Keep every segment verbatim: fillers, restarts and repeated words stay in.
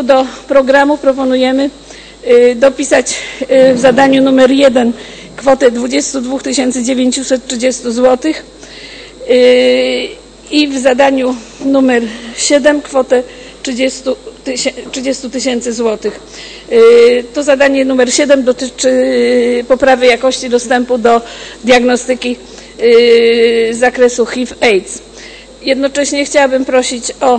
do programu proponujemy dopisać w zadaniu numer jeden kwotę dwadzieścia dwa tysiące dziewięćset trzydzieści złotych i w zadaniu numer siedem kwotę trzydzieści tysięcy złotych. To zadanie numer siedem dotyczy poprawy jakości dostępu do diagnostyki z zakresu H I V AIDS. Jednocześnie chciałabym prosić o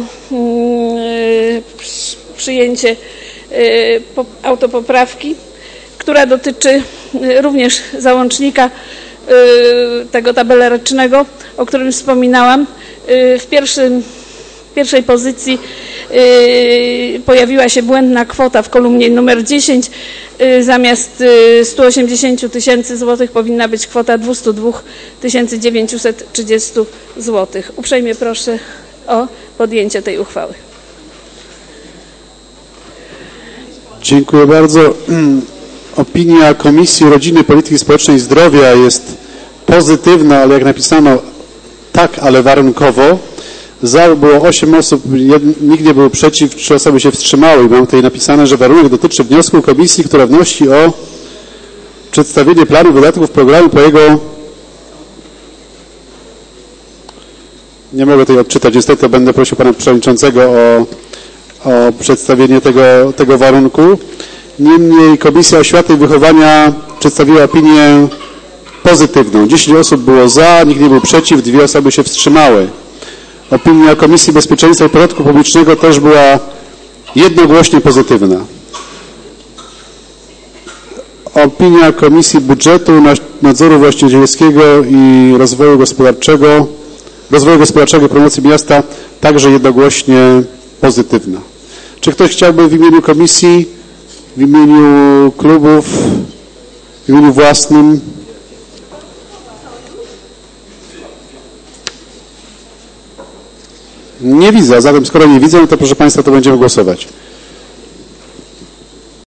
przyjęcie autopoprawki, która dotyczy również załącznika tego tabelarycznego, o którym wspominałam. W pierwszym, pierwszej pozycji pojawiła się błędna kwota w kolumnie numer dziesięć. Zamiast stu osiemdziesięciu tysięcy złotych powinna być kwota dwieście dwa tysiące dziewięćset trzydzieści złotych. Uprzejmie proszę o podjęcie tej uchwały. Dziękuję bardzo. Opinia Komisji Rodziny, Polityki Społecznej i Zdrowia jest pozytywna, ale jak napisano, tak, ale warunkowo. Za było osiem osób, nikt nie był przeciw, trzy osoby się wstrzymały. Mam tutaj napisane, że warunek dotyczy wniosku komisji, która wnosi o przedstawienie planu wydatków programu po jego... Nie mogę tutaj odczytać, niestety będę prosił pana przewodniczącego o, o przedstawienie tego, tego warunku. Niemniej Komisja Oświaty i Wychowania przedstawiła opinię pozytywną. dziesięć osób było za, nikt nie był przeciw, dwie osoby się wstrzymały. Opinia Komisji Bezpieczeństwa i Porządku Publicznego też była jednogłośnie pozytywna. Opinia Komisji Budżetu, Nadzoru Właścicielskiego i Rozwoju Gospodarczego, Rozwoju Gospodarczego i Promocji Miasta także jednogłośnie pozytywna. Czy ktoś chciałby w imieniu komisji, w imieniu klubów, w imieniu własnym? Nie widzę, zatem skoro nie widzę, to proszę Państwa, to będziemy głosować.